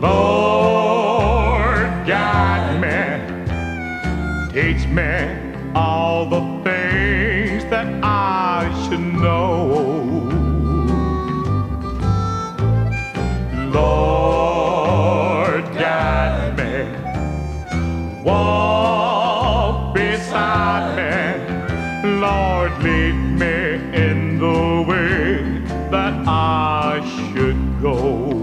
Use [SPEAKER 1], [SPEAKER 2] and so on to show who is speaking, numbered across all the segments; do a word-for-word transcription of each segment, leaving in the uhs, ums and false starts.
[SPEAKER 1] Lord, guide me, teach me all the things that I should know. Lord, guide me, walk beside me. Lord, lead me in the way that I should go.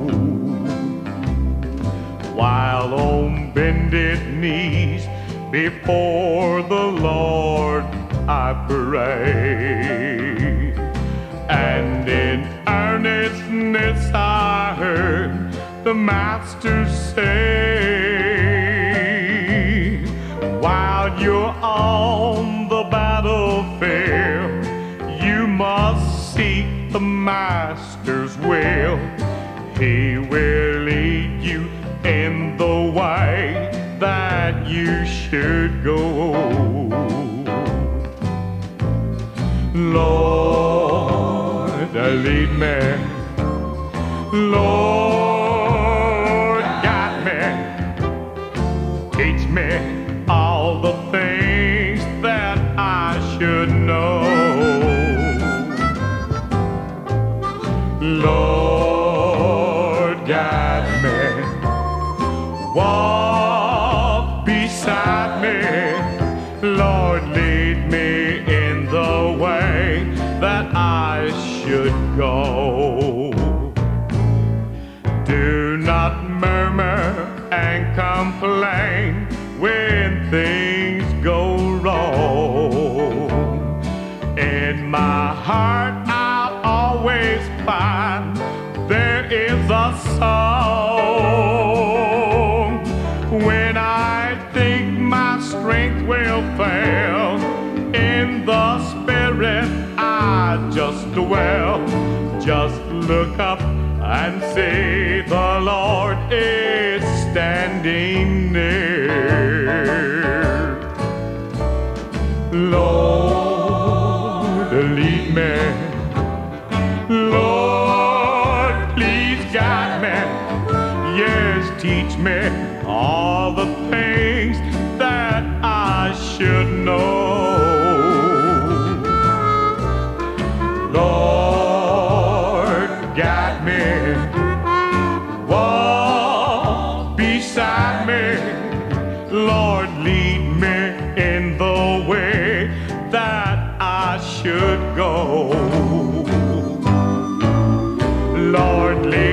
[SPEAKER 1] While on bended knees before the Lord I pray, and in earnestness I heard the Master say, while you're on the battlefield, you must seek the Master's will. He will lead you in the way that you should go. Lord, lead me. Lord, guide me. Teach me all the things that I should know. Lord, guide me. Walk beside me. Lord, lead me in the way that I should go. Do not murmur and complain when things go wrong. In my heart I'll always find there is a song. When I think my strength will fail, in the Spirit I just dwell. Just look up and see the Lord is standing near. Lord, lead me. Lord, please guide me. Yes, teach me all the things that I should know. Lord, guide me, walk beside me. Lord, lead me in the way that I should go. Lord, lead